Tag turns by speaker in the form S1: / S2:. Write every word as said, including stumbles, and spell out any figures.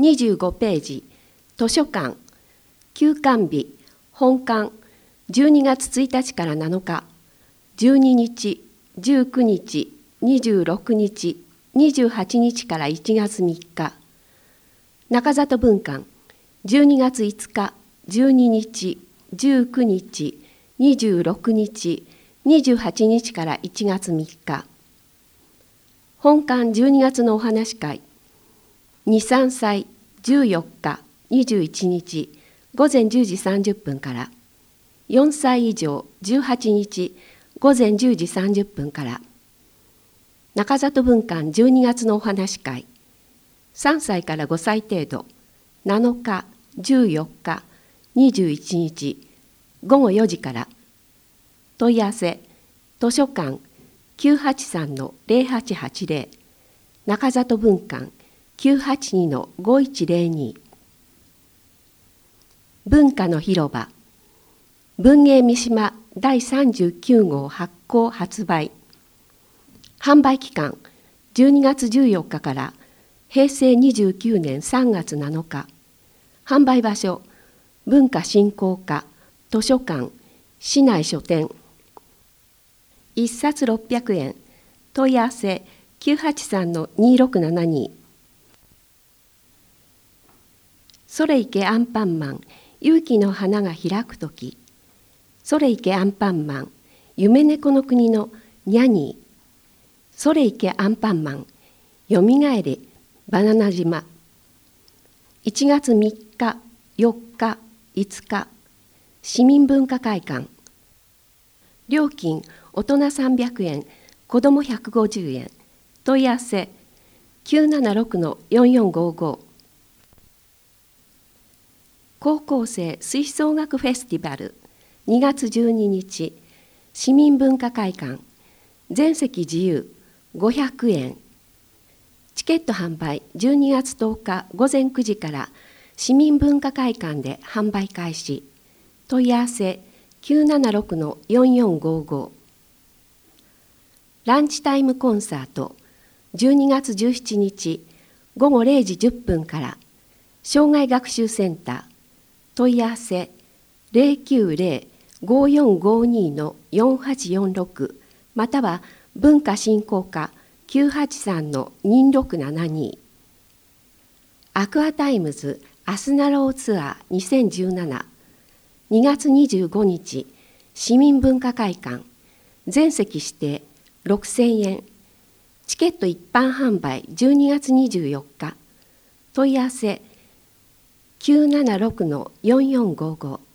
S1: にじゅうごページ、図書館、休館日、本館、じゅうにがつついたちからなのか、じゅうににち、じゅうくにち、にじゅうろくにち、にじゅうはちにちからいちがつみっか、中里文館、じゅうにがついつか、じゅうににち、じゅうくにち、にじゅうろくにち、にじゅうはちにちからいちがつみっか、本館じゅうにがつのお話会、に、さんさい、じゅうよっか、にじゅういちにち、ごぜんじゅうじさんじゅっぷんから、よんさい以上、じゅうはちにち、ごぜんじゅうじさんじゅっぷんから、中里文館じゅうにがつのお話会、さんさいからごさい程度、なのか、じゅうよっか、にじゅういちにち、ごごよじから、問い合わせ、図書館 きゅうはちさんのぜろはちはちぜろ、中里文館 きゅうはちにのごいちぜろに。文化の広場、文芸三島だいさんじゅうきゅうごう発行発売。販売期間じゅうにがつじゅうよっかからへいせいにじゅうきゅうねんさんがつなのか。販売場所、文化振興課図書館市内書店。いっさつろっぴゃくえん。問い合わせ きゅうはちさんのにろくななに。それいけアンパンマン、勇気の花が開くとき。それいけアンパンマン、夢猫の国のニャニー。それいけアンパンマン、よみがえれバナナ島。いちがつみっか、よっか、いつか、市民文化会館。料金、大人さんびゃくえん、子どもひゃくごじゅうえん。問い合わせ、きゅうななろくのよんよんごご。高校生吹奏楽フェスティバル、にがつじゅうににち、市民文化会館。全席自由、ごひゃくえん。チケット販売じゅうにがつとおかごぜんくじから市民文化会館で販売開始。問い合わせきゅうななろくのよんよんごご。ランチタイムコンサートじゅうにがつじゅうしちにちごごれいじじゅっぷんから障害学習センター。問い合わせぜろきゅうぜろ ごよんごにのよんはちよんろくまたは文化振興課きゅうはちさんのにろくななに。アクアタイムズアスナローツアーにせんじゅうなな。にがつにじゅうごにち市民文化会館。全席指定ろくせんえん。チケット一般販売じゅうにがつにじゅうよっか。問い合わせきゅうななろくのよんよんごご。